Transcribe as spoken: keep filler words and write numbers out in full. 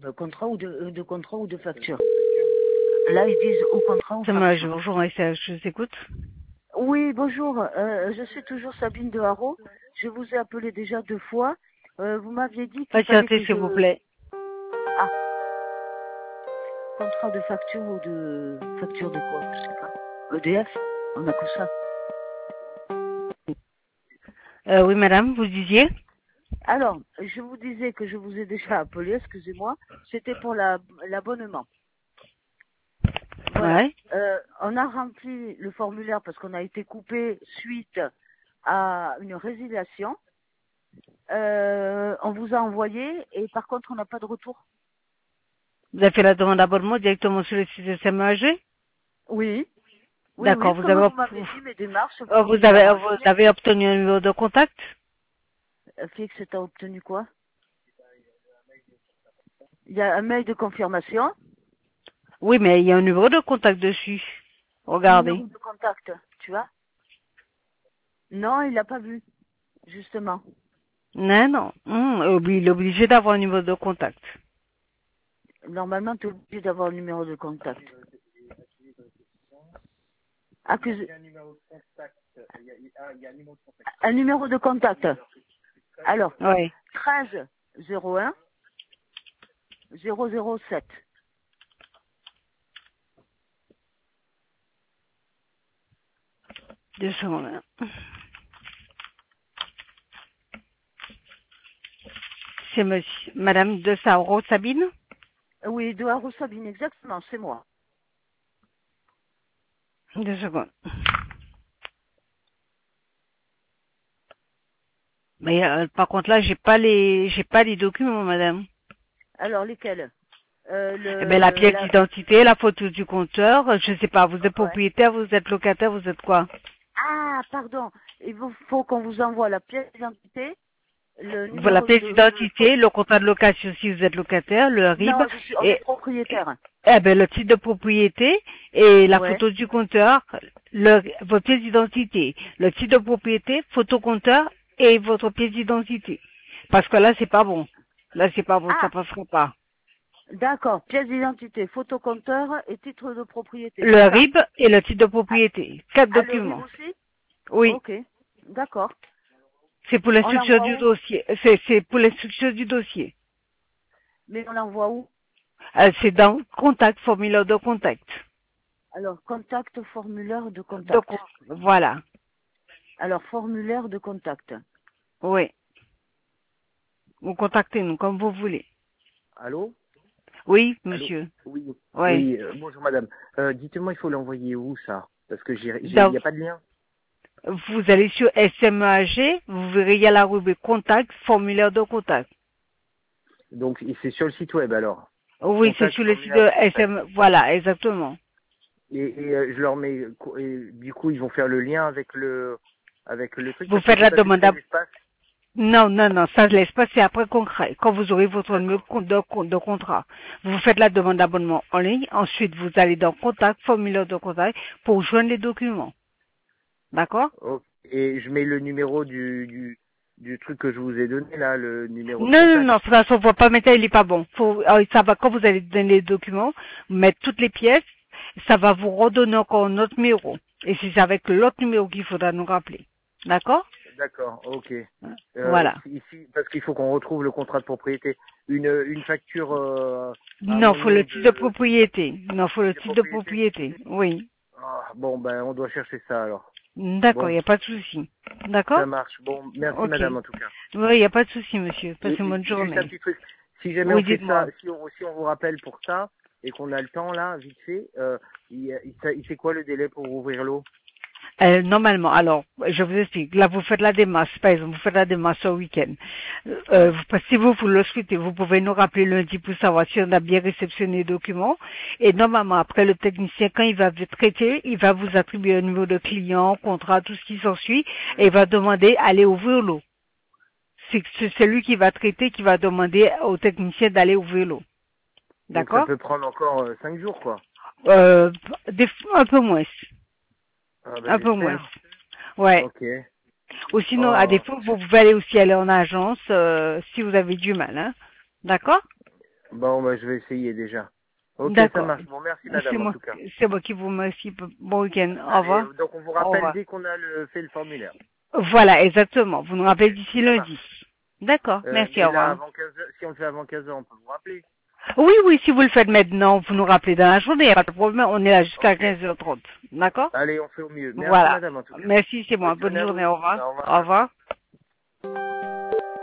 De contrat ou de, euh, de contrat ou de facture. Là, ils disent au contrat ou C'est moi, je facture. bonjour, je vous écoute. Oui, bonjour. Euh, je suis toujours Sabine de Haro. Je vous ai appelé déjà deux fois. Euh, vous m'aviez dit qu'il fallait Patientez, que s'il vous je... plaît. Ah, contrat de facture ou de... Facture de quoi? Je sais pas. E D F? On a que ça. Euh, oui, madame, vous disiez? Alors, je vous disais que je vous ai déjà appelé, excusez-moi. C'était pour la- l'abonnement. Voilà. Ouais. Euh, on a rempli le formulaire parce qu'on a été coupé suite à une résiliation. Euh, on vous a envoyé et par contre on n'a pas de retour. Vous avez fait la demande d'abonnement directement sur le site de S M A G? Oui, oui, oui, D'accord, vous comme avez, vous m'avez ob- dit, mes démarches, vous euh, vous pouvez me les avez, vous renseigner. avez obtenu un numéro de contact? Euh, Fix, t'as obtenu quoi? Il y a un mail de confirmation, Oui, mais il y a un numéro de contact dessus. numéro Regardez. de contact, tu vois? Non, il l'a pas vu, justement. Non, non. Hum, obli- il est obligé d'avoir un numéro de contact. Normalement, tu es obligé d'avoir le numéro de contact. Accuse... Un numéro de contact. Alors, Oui. treize zéro un zéro zéro sept. Deux secondes. hein. C'est monsieur, madame de Sauro Sabine? Oui, de Haro Sabine, exactement, c'est moi. Deux secondes. Mais euh, par contre là, j'ai pas les, j'ai pas les documents, madame. Alors, lesquels? euh, Eh ben la le, pièce la... d'identité, la photo du compteur, je sais pas, vous êtes Ouais. propriétaire, vous êtes locataire, vous êtes quoi? Ah, pardon. Il vous faut qu'on vous envoie la pièce d'identité, le Voilà, numéro pièce de... Le... d'identité, le contrat de location si vous êtes locataire, le R I B, Non, je suis, on est et, propriétaire. eh ben le titre de propriété et la Ouais. photo du compteur, le, votre pièce d'identité, le titre de propriété, photo compteur et votre pièce d'identité. Parce que là, c'est pas bon. Là, c'est pas bon, ça Ah, passera pas. d'accord. Pièce d'identité, photocompteur et titre de propriété, Le c'est ça? R I B et le titre de Ah, propriété. Quatre ah, le R I B documents. aussi? Oui. Ok. D'accord. C'est pour On l'instruction l'envoie du où? dossier. C'est, c'est pour l'instruction du dossier. Mais on l'envoie où? Euh, c'est dans contact, formulaire de contact. Alors, contact, formulaire de De contact. con- voilà. Alors, formulaire de contact. Oui. Vous contactez nous comme vous voulez. Allô? Oui, Allô? monsieur. Oui. Oui. Oui, euh, bonjour madame. Euh, dites-moi, il faut l'envoyer où ça? Parce que j'ai, j'ai, il Donc, n'y a pas de lien. vous allez sur S M A G, vous verrez, il y a la rubrique contact, formulaire de contact. Donc et c'est sur le site web alors. Oui, c'est Contact sur le site formulaire de de contact. S M, voilà, exactement. Et, et euh, je leur mets, et du coup ils vont faire le lien avec le, avec le truc Vous parce que faites j'ai la pas vu demande qu'il y à... avait l'espace. Non, non, non, ça laisse pas, c'est après concret. Quand vous aurez votre numéro D'accord. de, de- de contrat, vous faites la demande d'abonnement en ligne, ensuite vous allez dans contact, formulaire de contact, pour joindre les documents. D'accord? Ok. Et je mets le numéro du, du, du truc que je vous ai donné là, le numéro de Non, non, contact. non, de toute façon, faut pas mettre, il est pas bon. Faut, euh, ça va, quand vous allez donner les documents, mettre toutes les pièces, ça va vous redonner encore un autre numéro. Et c'est avec l'autre numéro qu'il faudra nous rappeler. D'accord? D'accord, ok. Euh, Voilà. ici, parce qu'il faut qu'on retrouve le contrat de propriété. Une, une facture euh, à Non, mon faut le nom titre de de propriété. Non, faut le de titre de propriété. propriété. Oui. Ah, bon, ben, on doit chercher ça alors. D'accord, il Bon, n'y a pas de souci. D'accord? ça marche. Bon, merci Ok. madame en tout cas. Oui, il n'y a pas de souci, monsieur. Et, Passez une et bonne juste un journée. petit truc. Si jamais on Oui, fait ça, dites-moi. si on, si on vous rappelle pour ça et qu'on a le temps là, vite fait, euh, il, il, il fait quoi le délai pour ouvrir l'eau? Euh, normalement, alors, je vous explique. Là, vous faites la démarche, par exemple, vous faites la démarche au week-end. Euh, Ouais. vous- si vous, vous le souhaitez, vous pouvez nous rappeler lundi pour savoir si on a bien réceptionné les documents. Et normalement, après, le technicien, quand il va vous traiter, il va vous attribuer un niveau de client, contrat, tout ce qui s'ensuit, et il va demander d'aller ouvrir l'eau. C'est c'est celui qui va traiter qui va demander au technicien d'aller ouvrir l'eau. Donc ça D'accord? peut prendre encore euh, cinq jours quoi. Euh, des- un peu moins. Ah ben Un peu moins. j'espère. Ouais. Ok. Ou sinon, à Oh. défaut, vous pouvez aller aussi aller en agence euh, si vous avez du mal. Hein. D'accord? Bon, bah, je vais essayer déjà. Ok, ça D'accord. marche. Bon, merci madame C'est en moi, tout cas. c'est moi qui vous remercie. Bon week-end. Au Allez, revoir. donc on vous Au rappelle revoir. dès qu'on a le, fait le formulaire. Voilà, exactement. Vous nous rappelez d'ici Ça lundi. marche. D'accord. Euh, Merci. mais Au là, revoir. avant quinze heures, si on le fait avant quinze heures, on peut vous rappeler. Oui, oui, si vous le faites maintenant, vous nous rappelez dans la journée, il n'y a pas de problème. On est là jusqu'à Ok. quinze heures trente. D'accord? Allez, on fait au mieux. Merci Voilà. madame en tout cas. Merci, c'est moi. Bonne Bonne journée à journée. vous. Au revoir. Au revoir. Au revoir.